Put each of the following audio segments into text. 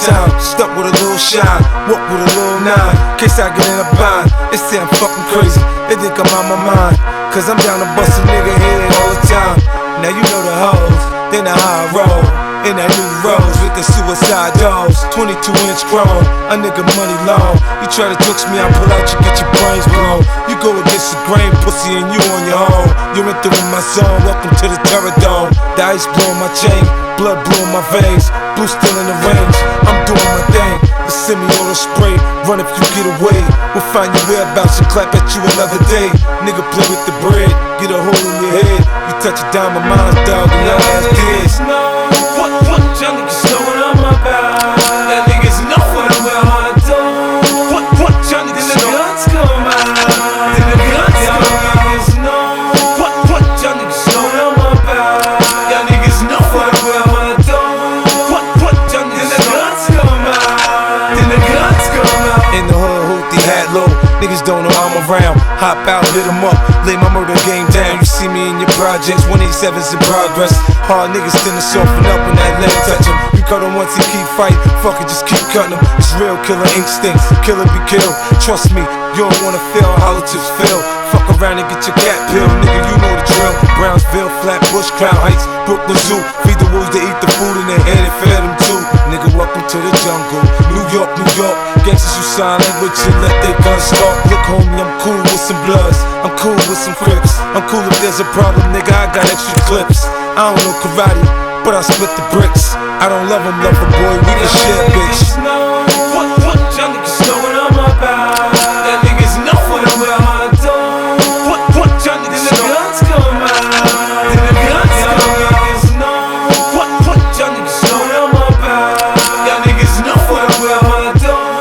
time. Stuck with a little shine, walk with a little nine. Case I get in a bind, they say I'm fucking crazy. They think I'm out my mind, cause I'm down to bust a nigga head all the time. Now you know the hoes, they know how I roll. In that new rose with the suicide doors, 22-inch chrome, a nigga money long. You try to jokes me, I pull out, you get your brains blown. You go against the grain, pussy, and you on your own. You're entering my zone, welcome to the Terror Dome. The ice blowing my chain, blood blowing my veins, blue still in the range. I'm doing my thing, the semi-auto spray, run if you get away. We'll find your whereabouts and clap at you another day. Nigga play with the bread, get a hole in your head. You touch a diamond mines, dog, and your ass dead. What y'all niggas know what I'm about? That niggas know what I'm about. What y'all niggas know? The guns come out. The guns come out. What y'all niggas know what I'm about? Y'all niggas know what I'm about. What y'all niggas know? The guns come out. The guns come out. In the hood, hoopty hat low. Niggas don't know I'm around. Hop out, hit 'em up, lay my murder game down. You see me in your projects, 187's in progress. Hard niggas tend to soften up when that leg touch 'em. You cut 'em once and keep fight, fuck it, just keep cutting 'em. It's real killer instinct, killer be killed. Trust me, you don't wanna feel how it just feel. Fuck around and get your cat peeled, nigga, you know the drill. Brownsville, Flatbush, Crown Heights, Brooklyn Zoo. Feed the wolves, they eat the food in their head and fed them too. Nigga, welcome to the jungle. New York, New York. Gangsters who sign language and let their guns talk. Look, homie, I'm cool with some bloods. I'm cool with some crips. I'm cool if there's a problem, nigga, I got extra clips. I don't know karate, but I split the bricks. I don't love him, love a boy, we can share, bitch. What y'all niggas know what I'm about? That niggas know what I'm about. What y'all niggas know? The guns come out. The guns come out. What y'all niggas know what I'm about? Y'all niggas know what I'm about.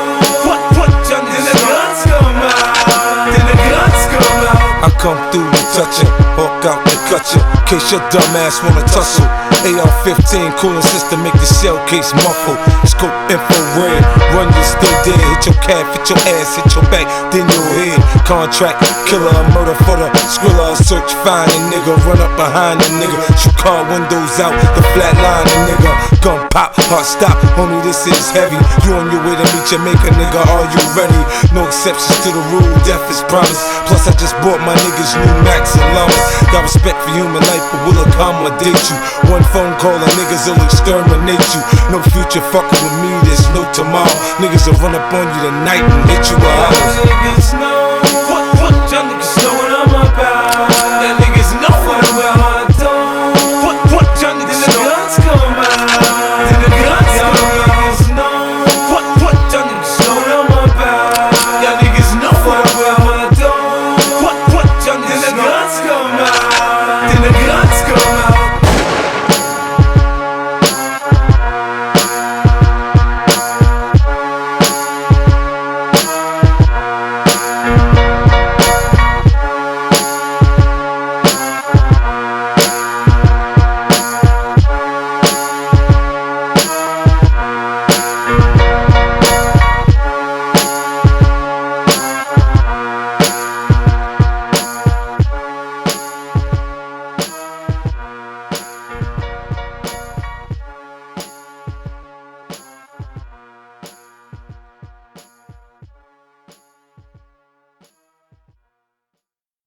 What y'all niggas know? The guns come out. The guns come out. I come through to touch it, walk out to cut you. Case your dumb ass wanna tussle. AR-15 cooling system make the shell case muffle. Scope infrared, run you stay dead. Hit your calf, hit your ass, hit your back, then your head. Contract killer, murder for the skriller. Search find a nigga, run up behind a nigga. Shoot car windows out, the flat line a nigga. Gun pop, heart stop, homie this is heavy. You on your way to meet Jamaica, nigga, are you ready? No exceptions to the rule, death is promised. Plus I just bought my niggas new Max and Llamas. Got respect for human life, but will accommodate you. One phone call and niggas will exterminate you. No future fucking with me, there's no tomorrow. Niggas will run up on you tonight and hit you with hours.